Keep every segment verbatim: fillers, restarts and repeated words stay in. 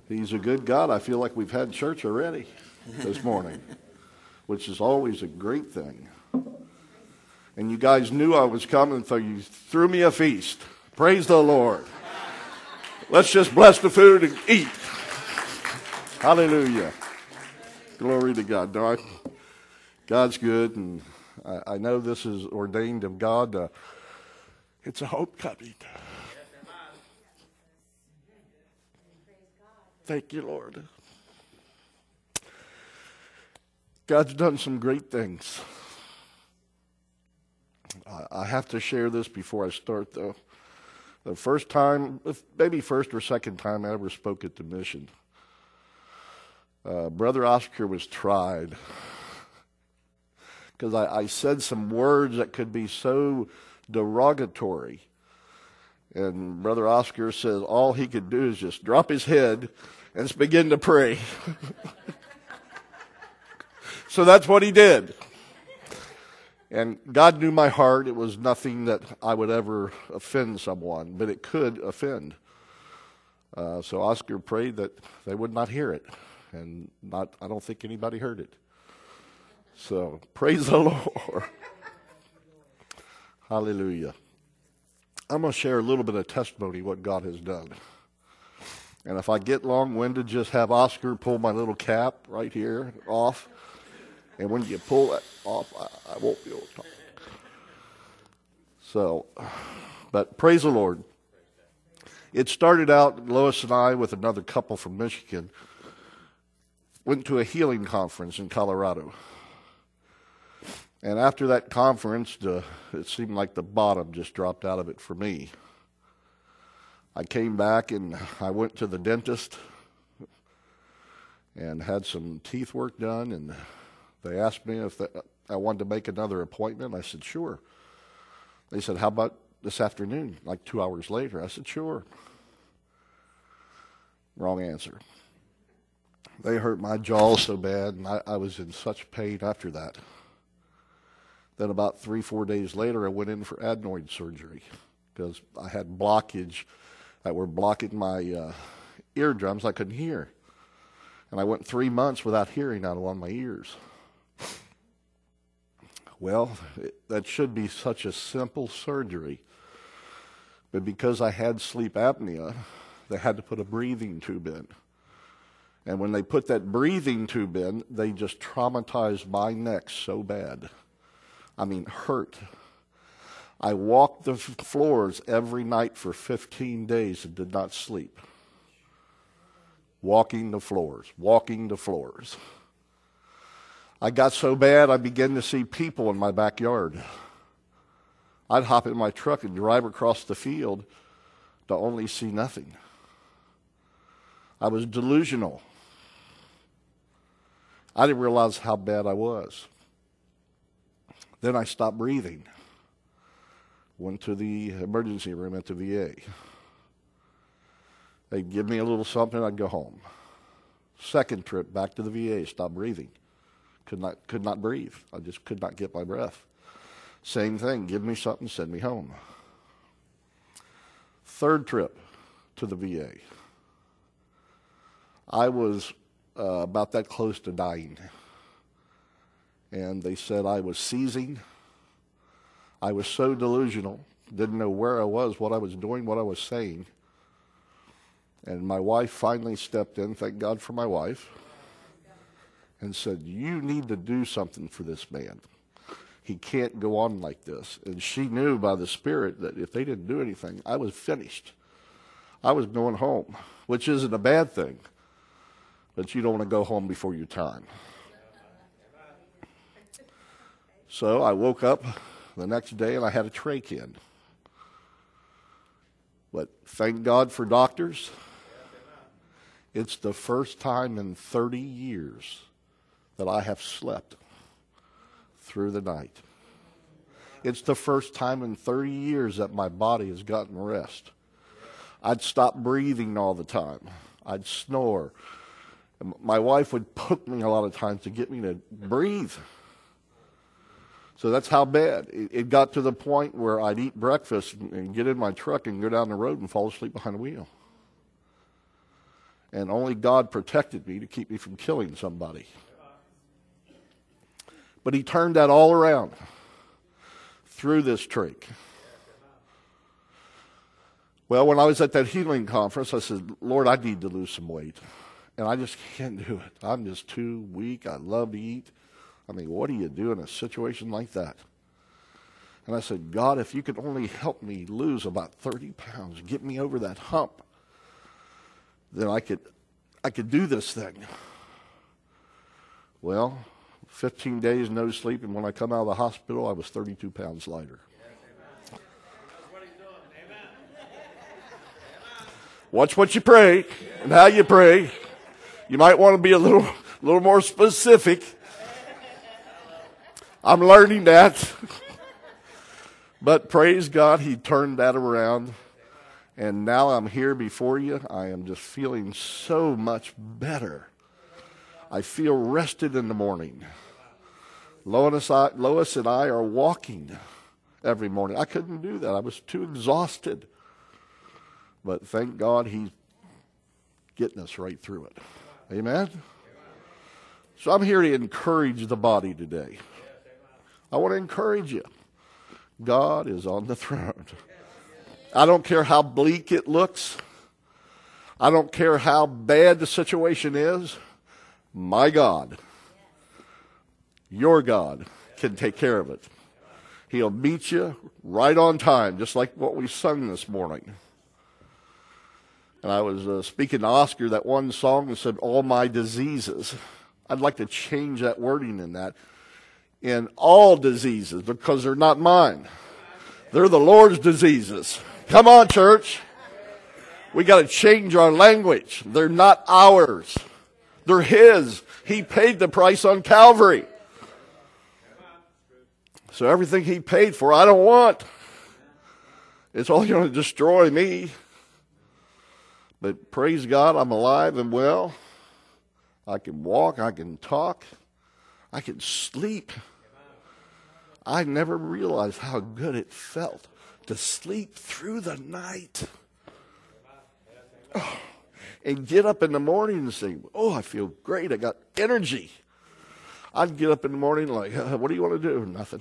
He's a good God. I feel like we've had church already this morning, which is always a great thing. And you guys knew I was coming, so you threw me a feast. Praise the Lord. Let's just bless the food and eat. Hallelujah. Glory to God. No, I, God's good, and I, I know this is ordained of God. Uh, it's a homecoming. Thank you, Lord. God's done some great things. I, I have to share this before I start, though. The first time, maybe first or second time I ever spoke at the mission, uh, Brother Oscar was tried because I, I said some words that could be so derogatory. And Brother Oscar says all he could do is just drop his head and begin to pray. So that's what he did. And God knew my heart. It was nothing that I would ever offend someone, but it could offend. Uh, so Oscar prayed that they would not hear it. And not, I don't think anybody heard it. So praise the Lord. Hallelujah. I'm going to share a little bit of testimony what God has done. And if I get long-winded, just have Oscar pull my little cap right here off. And when you pull that off, I, I won't be able to talk. So, but praise the Lord. It started out, Lois and I, with another couple from Michigan, went to a healing conference in Colorado. And after that conference, the, it seemed like the bottom just dropped out of it for me. I came back and I went to the dentist and had some teeth work done, and they asked me if the, I wanted to make another appointment. I said, sure. They said, how about this afternoon, like two hours later? I said, sure. Wrong answer. They hurt my jaw so bad, and I, I was in such pain after that. Then about three, four days later, I went in for adenoid surgery because I had blockage that were blocking my uh, eardrums. I couldn't hear. And I went three months without hearing out of one of my ears. Well, it, that should be such a simple surgery. But because I had sleep apnea, they had to put a breathing tube in. And when they put that breathing tube in, they just traumatized my neck so bad. I mean, hurt. I walked the f- floors every night for fifteen days and did not sleep. Walking the floors, walking the floors. I got so bad I began to see people in my backyard. I'd hop in my truck and drive across the field to only see nothing. I was delusional. I didn't realize how bad I was. Then I stopped breathing. Went to the emergency room at the V A. They'd give me a little something, I'd go home. Second trip back to the V A, stopped breathing. Could not, could not breathe. I just could not get my breath. Same thing, give me something, send me home. Third trip to the V A. I was uh, about that close to dying. And they said I was seizing. I was so delusional, didn't know where I was, what I was doing, what I was saying. And my wife finally stepped in, thank God for my wife, and said, you need to do something for this man. He can't go on like this. And she knew by the Spirit that if they didn't do anything, I was finished. I was going home, which isn't a bad thing, but you don't want to go home before your time. So I woke up the next day and I had a trach in. But thank God for doctors. It's the first time in thirty years that I have slept through the night. It's the first time in thirty years that my body has gotten rest. I'd stop breathing all the time. I'd snore. My wife would poke me a lot of times to get me to breathe. So that's how bad. It, it got to the point where I'd eat breakfast and, and get in my truck and go down the road and fall asleep behind the wheel. And only God protected me to keep me from killing somebody. But he turned that all around through this trach. Well, when I was at that healing conference, I said, Lord, I need to lose some weight. And I just can't do it. I'm just too weak. I love to eat. I mean, what do you do in a situation like that? And I said, God, if you could only help me lose about thirty pounds, get me over that hump, then I could, I could do this thing. Well, fifteen days, no sleep, and when I come out of the hospital, I was thirty-two pounds lighter. Watch what you pray and how you pray. You might want to be a little, little more specific. I'm learning that. But praise God, he turned that around. And now I'm here before you. I am just feeling so much better. I feel rested in the morning. Lois, I, Lois and I are walking every morning. I couldn't do that. I was too exhausted. But thank God he's getting us right through it. Amen? So I'm here to encourage the body today. I want to encourage you. God is on the throne. I don't care how bleak it looks. I don't care how bad the situation is. My God, your God, can take care of it. He'll meet you right on time, just like what we sung this morning. And I was uh, speaking to Oscar, that one song that said, all my diseases. I'd like to change that wording in that. In all diseases, because they're not mine. They're the Lord's diseases. Come on, church. We got to change our language. They're not ours. They're his. He paid the price on Calvary. So everything he paid for, I don't want. It's all going to destroy me. But praise God, I'm alive and well. I can walk, I can talk, I can sleep. I never realized how good it felt to sleep through the night. Oh, and get up in the morning and say, oh, I feel great, I got energy. I'd get up in the morning like, what do you want to do? Nothing.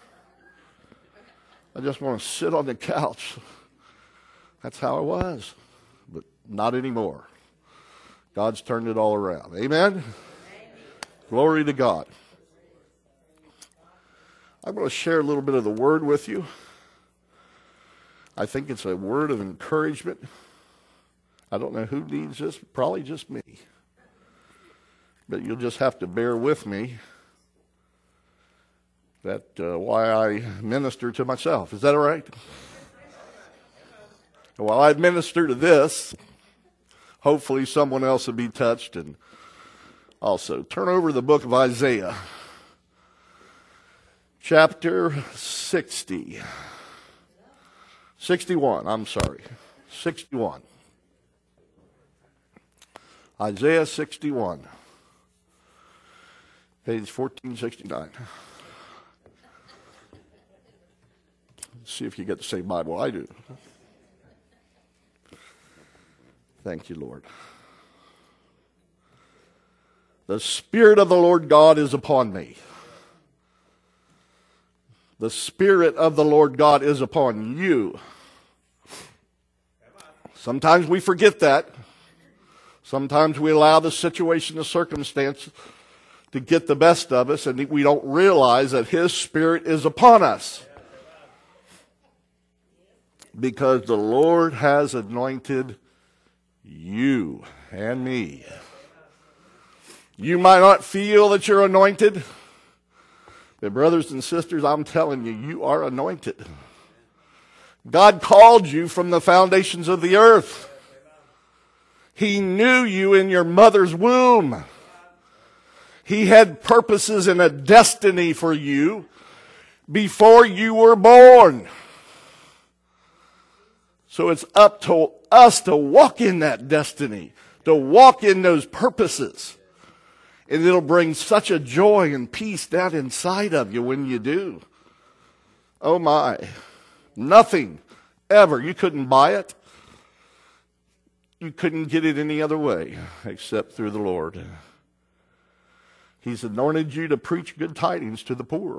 I just want to sit on the couch. That's how I was. But not anymore. God's turned it all around. Amen? Amen. Glory to God. I'm going to share a little bit of the word with you. I think it's a word of encouragement. I don't know who needs this, probably just me. But you'll just have to bear with me. That's uh, why I minister to myself. Is that all right? While I minister to this, hopefully someone else will be touched. And also, turn over the book of Isaiah, chapter sixty. sixty-one, I'm sorry. sixty-one. Isaiah sixty-one. Page fourteen sixty-nine. Let's see if you get the same Bible I do. Thank you, Lord. The Spirit of the Lord God is upon me. The Spirit of the Lord God is upon you. Sometimes we forget that. Sometimes we allow the situation, the circumstance to get the best of us, and we don't realize that His Spirit is upon us. Because the Lord has anointed you and me. You might not feel that you're anointed, but brothers and sisters, I'm telling you, you are anointed. God called you from the foundations of the earth. He knew you in your mother's womb. He had purposes and a destiny for you before you were born. So it's up to us to walk in that destiny, to walk in those purposes. And it'll bring such a joy and peace down inside of you when you do. Oh my. Nothing ever. You couldn't buy it. you couldn't get it any other way except through the Lord. He's anointed you to preach good tidings to the poor.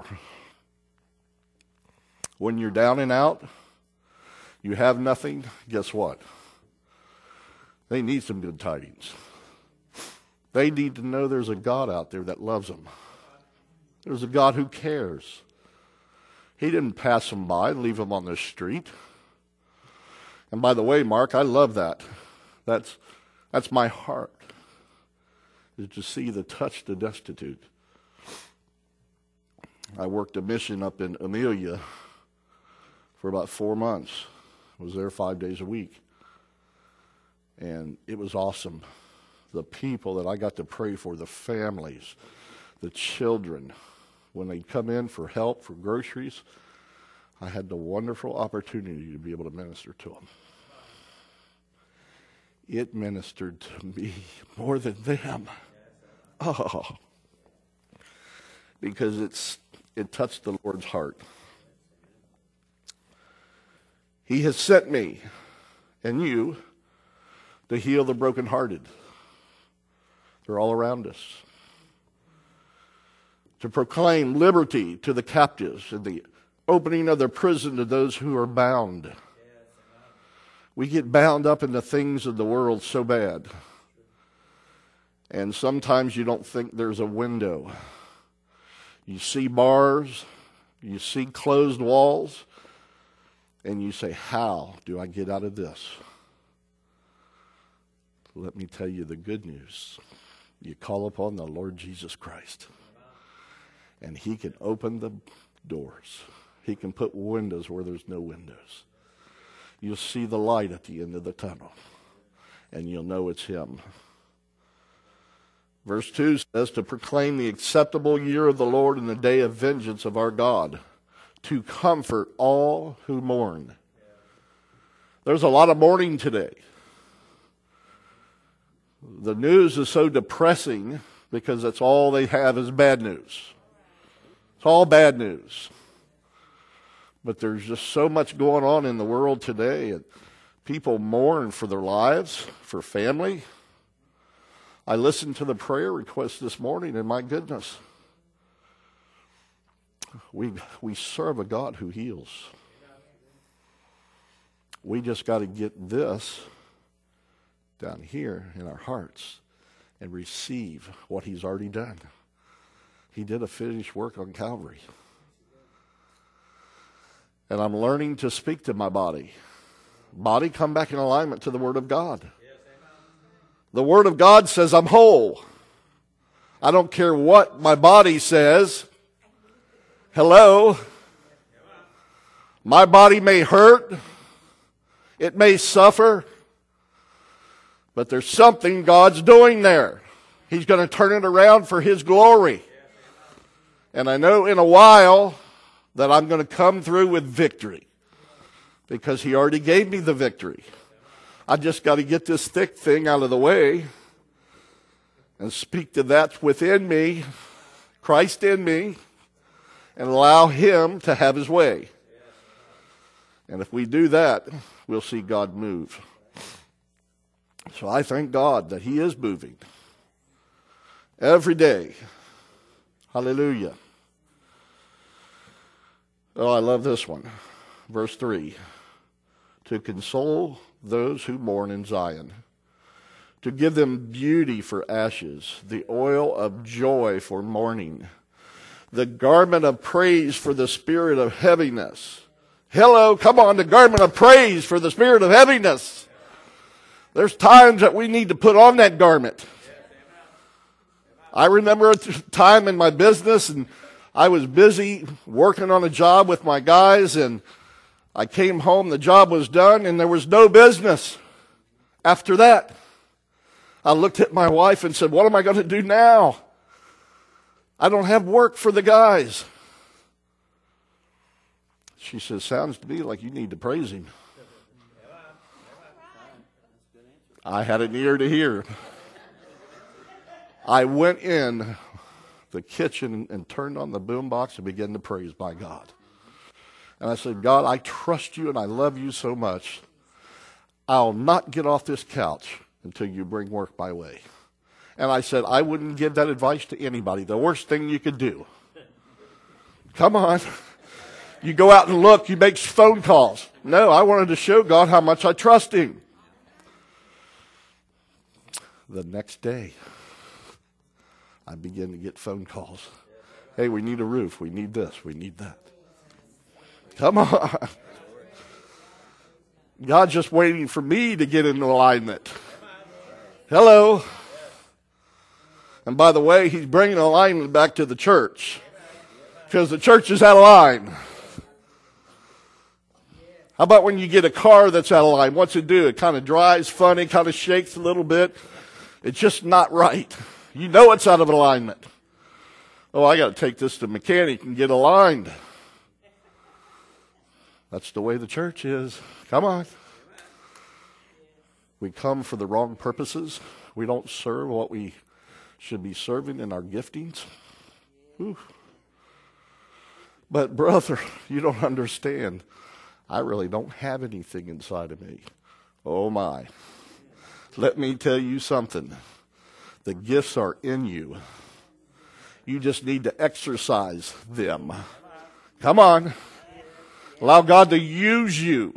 When you're down and out, you have nothing, guess what? They need some good tidings. They need to know there's a God out there that loves them. There's a God who cares. He didn't pass them by and leave them on the street. And by the way, Mark, I love that. That's, that's my heart, is to see the touch the destitute. I worked a mission up in Amelia for about four months. I was there five days a week. And it was awesome. The people that I got to pray for, the families, the children, when they'd come in for help, for groceries, I had the wonderful opportunity to be able to minister to them. It ministered to me more than them. Oh, because it's it touched the Lord's heart. He has sent me and you to heal the brokenhearted. They're all around us. To proclaim liberty to the captives and the opening of the prison to those who are bound. We get bound up in the things of the world so bad. And sometimes you don't think there's a window. You see bars, you see closed walls, and you say, how do I get out of this? Let me tell you the good news. You call upon the Lord Jesus Christ, and He can open the doors. He can put windows where there's no windows. You'll see the light at the end of the tunnel, and you'll know it's Him. Verse two says, to proclaim the acceptable year of the Lord and the day of vengeance of our God, to comfort all who mourn. There's a lot of mourning today. The news is so depressing because that's all they have is bad news. It's all bad news. But there's just so much going on in the world today. And people mourn for their lives, for family. I listened to the prayer request this morning, and my goodness, we we serve a God who heals. We just got to get this down here in our hearts and receive what He's already done. He did a finished work on Calvary. And I'm learning to speak to my body. Body, come back in alignment to the Word of God. The Word of God says I'm whole. I don't care what my body says. Hello? My body may hurt. It may suffer. But there's something God's doing there. He's going to turn it around for His glory. And I know in a while that I'm going to come through with victory, because He already gave me the victory. I just got to get this thick thing out of the way and speak to that within me, Christ in me, and allow Him to have His way. And if we do that, we'll see God move. So I thank God that He is moving every day. Hallelujah. Oh, I love this one. Verse three. To console those who mourn in Zion, to give them beauty for ashes, the oil of joy for mourning, the garment of praise for the spirit of heaviness. Hello, come on, the garment of praise for the spirit of heaviness. There's times that we need to put on that garment. I remember a time in my business, and I was busy working on a job with my guys, and I came home, the job was done, and there was no business after that. I looked at my wife and said, what am I going to do now? I don't have work for the guys. She says, sounds to me like you need to praise Him. I had an ear to hear. I went in the kitchen and turned on the boombox and began to praise my God. And I said, God, I trust You and I love You so much. I'll not get off this couch until you bring work my way. And I said, I wouldn't give that advice to anybody. The worst thing you could do. Come on. You go out and look, you make phone calls. No, I wanted to show God how much I trust him. The next day, I began to get phone calls. Hey, we need a roof. We need this. We need that. Come on. God's just waiting for me to get into alignment. Hello. And by the way, he's bringing alignment back to the church. Because the church is out of line. How about when you get a car that's out of line? What's it do? It kind of drives funny, kind of shakes a little bit. It's just not right. You know it's out of alignment. Oh, I got to take this to the mechanic and get aligned. That's the way the church is. Come on. We come for the wrong purposes. We don't serve what we should be serving in our giftings. Whew. But brother, you don't understand. I really don't have anything inside of me. Oh my. Let me tell you something. The gifts are in you. You just need to exercise them. Come on. Allow God to use you.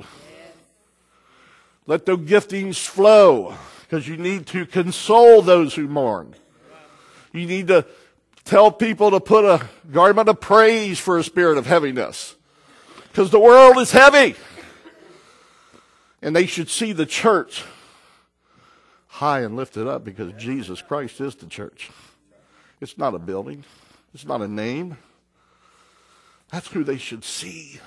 Let those giftings flow, because you need to console those who mourn. You need to tell people to put a garment of praise for a spirit of heaviness, because the world is heavy. And they should see the church high and lifted up, because Jesus Christ is the church. It's not a building. It's not a name. That's who they should see.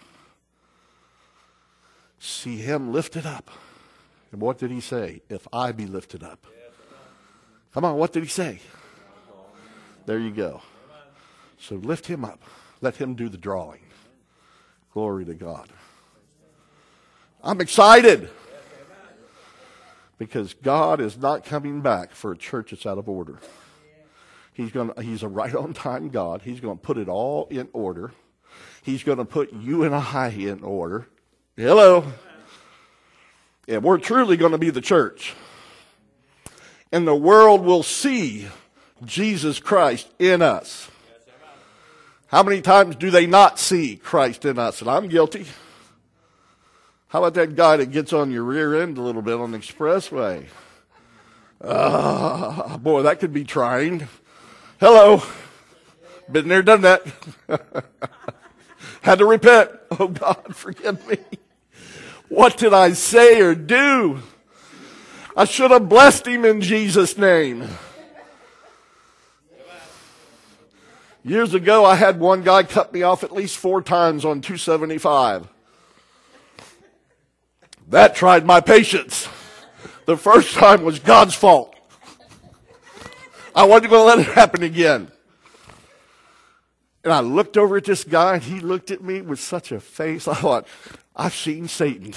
See him lifted up. And what did he say? If I be lifted up. Come on, what did he say? There you go. So lift him up. Let him do the drawing. Glory to God. I'm excited. Because God is not coming back for a church that's out of order. He's going to, he's a right on time God. He's going to put it all in order. He's going to put you and I in order. Hello. And we're truly going to be the church. And the world will see Jesus Christ in us. How many times do they not see Christ in us? And I'm guilty. How about that guy that gets on your rear end a little bit on the expressway? Uh, boy, that could be trying. Hello. Been there, done that. Had to repent. Oh, God, forgive me. What did I say or do? I should have blessed him in Jesus' name. Years ago, I had one guy cut me off at least four times on two seventy-five. That tried my patience. The first time was God's fault. I wasn't going to let it happen again. And I looked over at this guy, and he looked at me with such a face. I thought, I've seen Satan.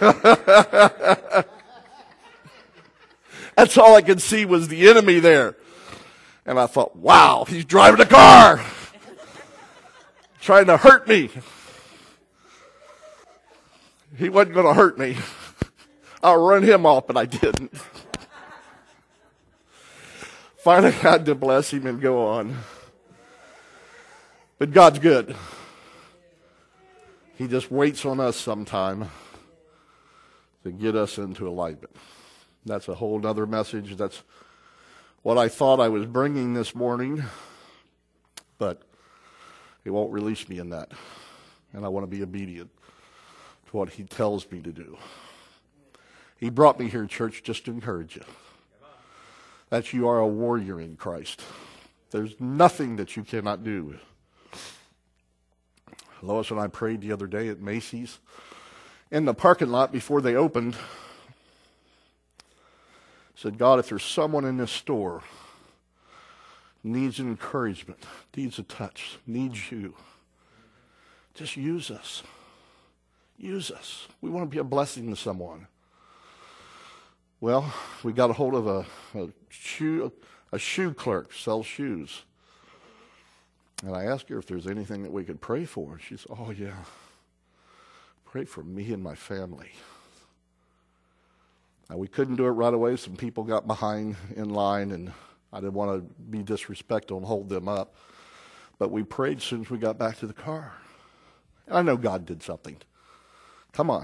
That's all I could see was the enemy there. And I thought, wow, he's driving a car. Trying to hurt me. He wasn't going to hurt me. I'll run him off, but I didn't. Finally, I had to bless him and go on. But God's good. He just waits on us sometime to get us into alignment. That's a whole other message. That's what I thought I was bringing this morning, but he won't release me in that. And I want to be obedient to what he tells me to do. He brought me here, church, just to encourage you. That you are a warrior in Christ. There's nothing that you cannot do. Lois and I prayed the other day at Macy's in the parking lot before they opened. Said, God, if there's someone in this store needs an encouragement, needs a touch, needs you, just use us. Use us. We want to be a blessing to someone. Well, we got a hold of a, a shoe a shoe clerk, sells shoes. And I asked her if there's anything that we could pray for. She said, oh, yeah. Pray for me and my family. Now, we couldn't do it right away. Some people got behind in line, and I didn't want to be disrespectful and hold them up. But we prayed as soon as we got back to the car. And I know God did something. Come on.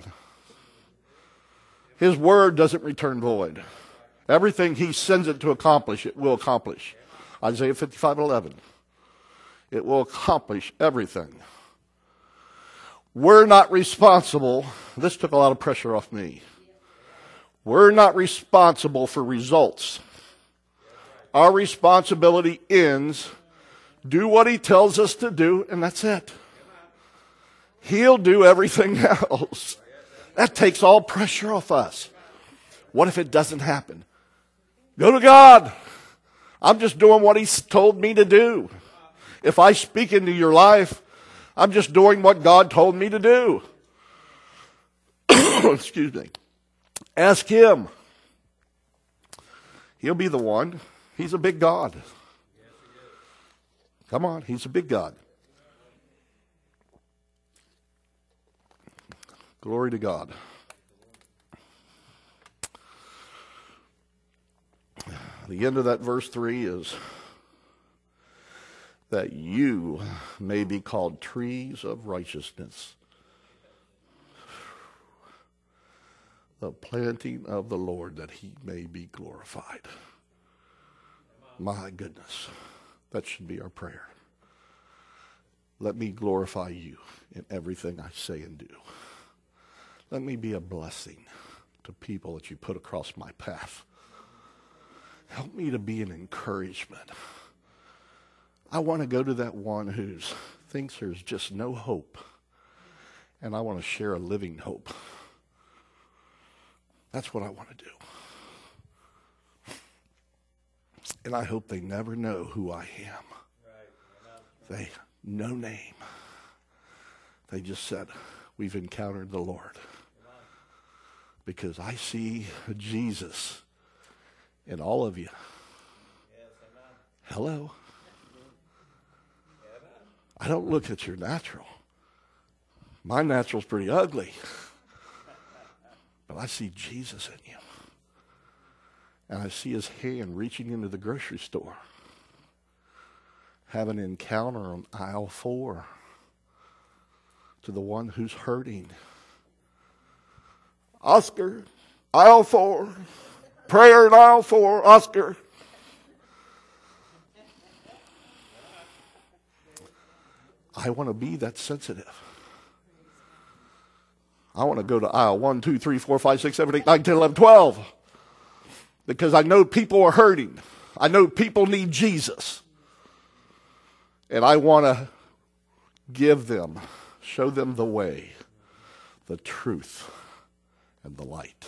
His word doesn't return void. Everything he sends it to accomplish, it will accomplish. Isaiah fifty-five eleven. It will accomplish everything. We're not responsible. This took a lot of pressure off me. We're not responsible for results. Our responsibility ends. Do what he tells us to do, and that's it. He'll do everything else. That takes all pressure off us. What if it doesn't happen? Go to God. I'm just doing what he's told me to do. If I speak into your life, I'm just doing what God told me to do. Excuse me. Ask him. He'll be the one. He's a big God. Come on, he's a big God. Glory to God. The end of that verse three is that you may be called trees of righteousness, the planting of the Lord, that he may be glorified. My goodness, that should be our prayer. Let me glorify you in everything I say and do. Let me be a blessing to people that you put across my path. Help me to be an encouragement. I want to go to that one who thinks there's just no hope, and I want to share a living hope. That's what I want to do. And I hope they never know who I am. They, no name. They just said, we've encountered the Lord. Because I see Jesus in all of you. Hello. I don't look at your natural. My natural's pretty ugly. But I see Jesus in you. And I see his hand reaching into the grocery store. Have an encounter on aisle four to the one who's hurting. Oscar, aisle four. Prayer in aisle four, Oscar. I want to be that sensitive. I want to go to aisle one, two, three, four, five, six, seven, eight, nine, ten, eleven, twelve. Because I know people are hurting. I know people need Jesus. And I want to give them, show them the way, the truth, and the light.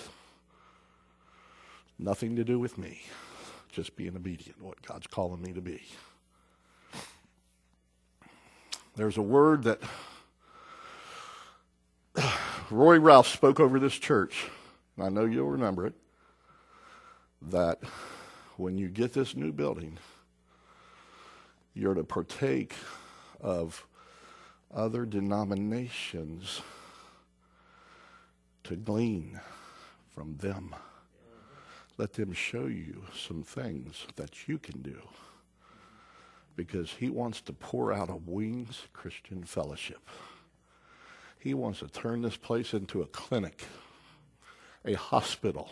Nothing to do with me. Just being obedient to what God's calling me to be. There's a word that Roy Ralph spoke over this church, and I know you'll remember it, that when you get this new building, you're to partake of other denominations to glean from them. Let them show you some things that you can do. Because he wants to pour out a Wings Christian Fellowship. He wants to turn this place into a clinic, a hospital.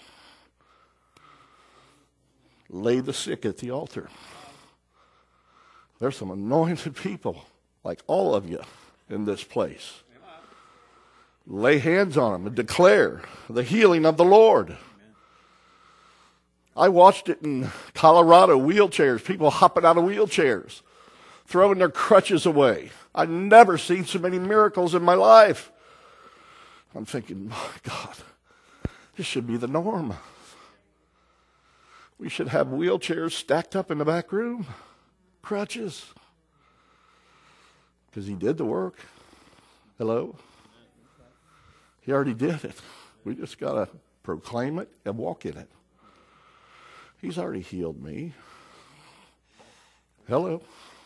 Lay the sick at the altar. There's some anointed people, like all of you, in this place. Lay hands on them and declare the healing of the Lord. I watched it in Colorado, wheelchairs, people hopping out of wheelchairs, throwing their crutches away. I've never seen so many miracles in my life. I'm thinking, my God, this should be the norm. We should have wheelchairs stacked up in the back room, crutches, because he did the work. Hello? He already did it. We just got to proclaim it and walk in it. He's already healed me. Hello.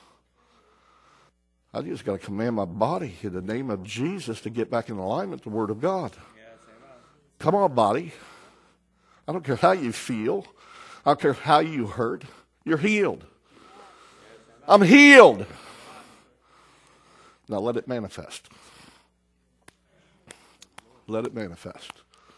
I just got to command my body in the name of Jesus to get back in alignment with the Word of God. Come on, body. I don't care how you feel. I don't care how you hurt. You're healed. I'm healed. Now let it manifest. Let it manifest.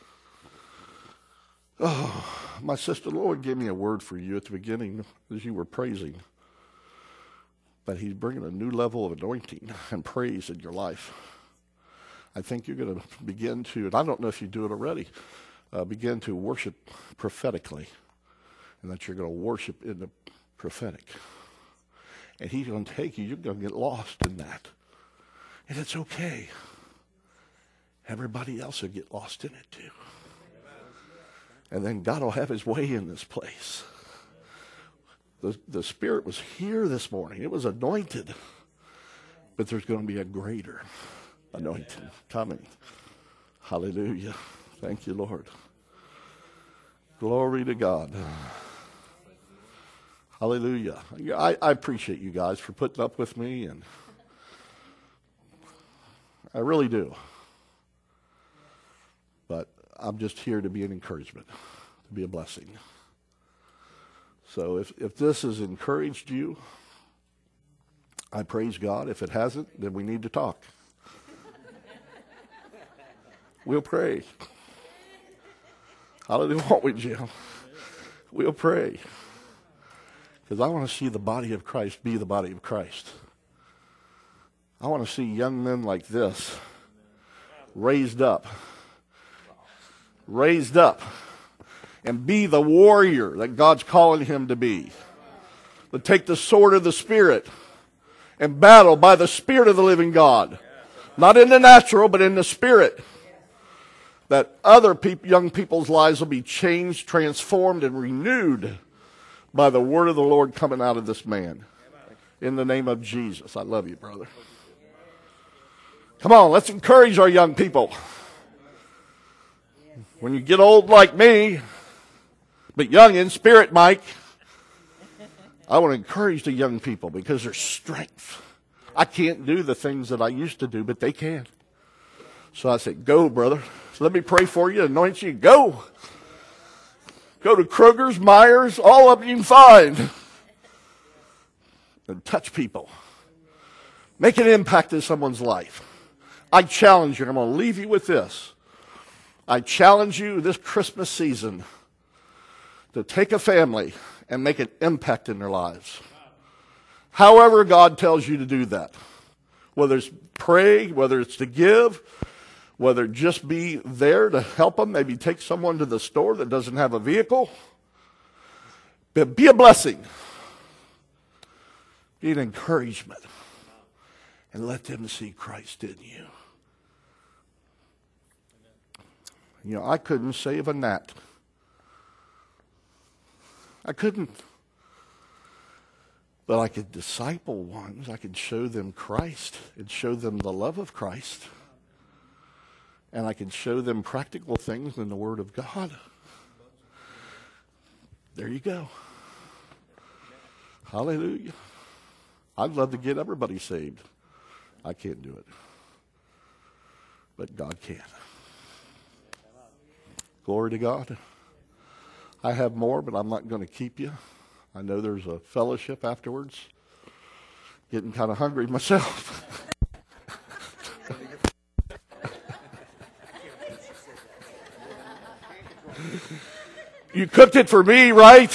Oh, my sister, the Lord gave me a word for you at the beginning as you were praising. That he's bringing a new level of anointing and praise in your life. I think you're going to begin to, and I don't know if you do it already, uh, begin to worship prophetically. And that you're going to worship in the prophetic. And he's going to take you, you're going to get lost in that. And it's okay. Everybody else will get lost in it too. And then God will have his way in this place. The, the Spirit was here this morning. It was anointed. But there's going to be a greater anointing coming. Hallelujah. Thank you, Lord. Glory to God. Hallelujah. I, I appreciate you guys for putting up with me, and I really do. But I'm just here to be an encouragement, to be a blessing. So if, if this has encouraged you, I praise God. If it hasn't, then we need to talk. We'll pray. Hallelujah, won't we, Jim? We'll pray. Because I want to see the body of Christ be the body of Christ. I want to see young men like this raised up. Raised up. And be the warrior that God's calling him to be. To take the sword of the Spirit and battle by the Spirit of the living God. Not in the natural, but in the Spirit. That other peop- young people's lives will be changed, transformed, and renewed by the word of the Lord coming out of this man. In the name of Jesus. I love you, brother. Come on, let's encourage our young people. When you get old like me, but young in spirit, Mike, I want to encourage the young people because there's strength. I can't do the things that I used to do, but they can. So I said, go, brother. So let me pray for you, anoint you, go. Go to Kroger's, Myers, all of them you can find. And touch people. Make an impact in someone's life. I challenge you, and I'm going to leave you with this. I challenge you this Christmas season to take a family and make an impact in their lives. However God tells you to do that. Whether it's pray, whether it's to give, whether just be there to help them, maybe take someone to the store that doesn't have a vehicle. But be a blessing. Be an encouragement. And let them see Christ in you. You know, I couldn't save a gnat. I couldn't. But I could disciple ones. I could show them Christ and show them the love of Christ. And I could show them practical things in the Word of God. There you go. Hallelujah. I'd love to get everybody saved. I can't do it. But God can. Glory to God. I have more, but I'm not going to keep you. I know there's a fellowship afterwards. Getting kind of hungry myself. You cooked it for me, right?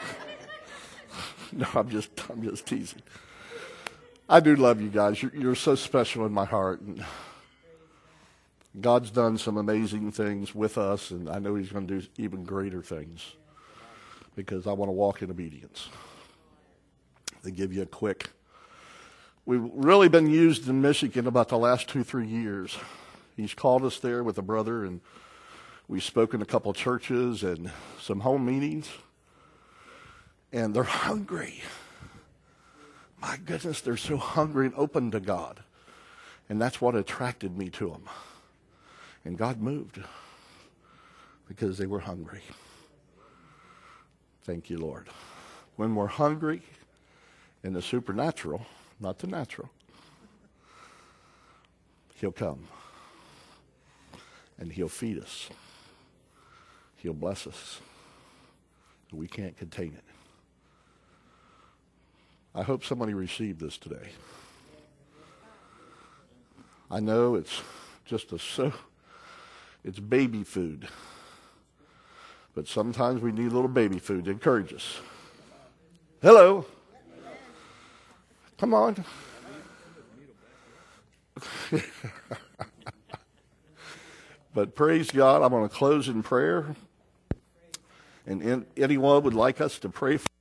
No, I'm just, I'm just teasing. I do love you guys. You're, you're so special in my heart. And God's done some amazing things with us, and I know he's going to do even greater things because I want to walk in obedience. They give you a quick. We've really been used in Michigan about the last two, three years. He's called us there with a brother, and we've spoken to a couple of churches and some home meetings, and they're hungry. My goodness, they're so hungry and open to God. And that's what attracted me to them. And God moved because they were hungry. Thank you, Lord. When we're hungry in the supernatural, not the natural, he'll come and he'll feed us. He'll bless us. We can't contain it. I hope somebody received this today. I know it's just a so, it's baby food. But sometimes we need a little baby food to encourage us. Hello. Come on. But praise God, I'm going to close in prayer. And in, anyone would like us to pray for,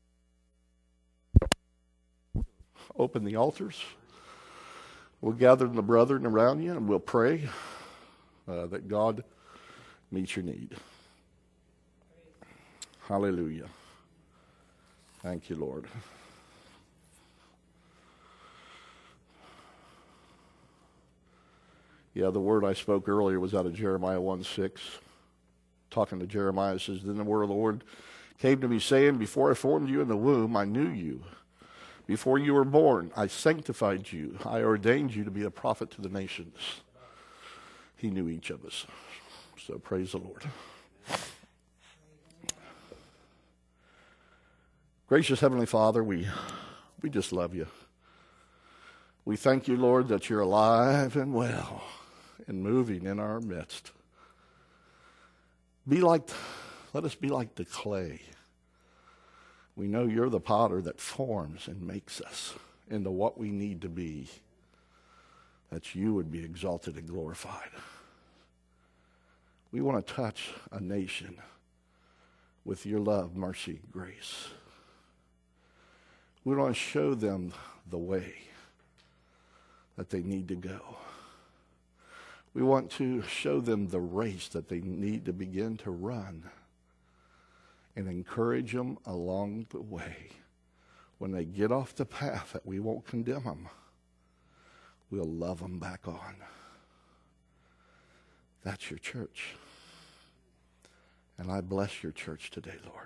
open the altars. We'll gather the brethren around you and we'll pray uh, that God meets your need. Hallelujah. Thank you, Lord. Yeah, the word I spoke earlier was out of Jeremiah one six. Talking to Jeremiah, it says, Then the word of the Lord came to me, saying, Before I formed you in the womb, I knew you. Before you were born, I sanctified you. I ordained you to be a prophet to the nations. He knew each of us. So praise the Lord. Gracious Heavenly Father, we, we just love you. We thank you, Lord, that you're alive and well and moving in our midst. Be like, let us be like the clay. We know you're the potter that forms and makes us into what we need to be, that you would be exalted and glorified. We want to touch a nation with your love, mercy, grace. We want to show them the way that they need to go. We want to show them the race that they need to begin to run and encourage them along the way. When they get off the path, that we won't condemn them. We'll love them back on. That's your church. And I bless your church today, Lord.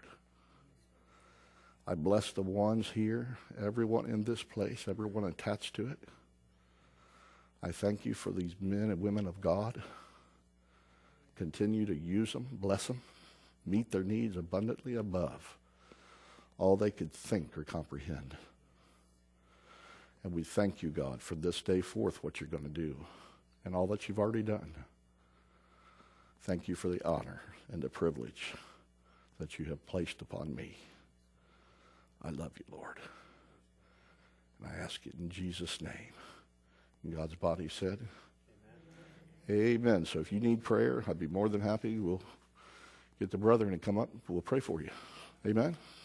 I bless the ones here, everyone in this place, everyone attached to it. I thank you for these men and women of God. Continue to use them, bless them, meet their needs abundantly above all they could think or comprehend. And we thank you, God, for this day forth, what you're going to do and all that you've already done. Thank you for the honor and the privilege that you have placed upon me. I love you, Lord. And I ask it in Jesus' name. And God's body said, Amen. Amen. So if you need prayer, I'd be more than happy. We'll get the brethren to come up. We'll pray for you. Amen.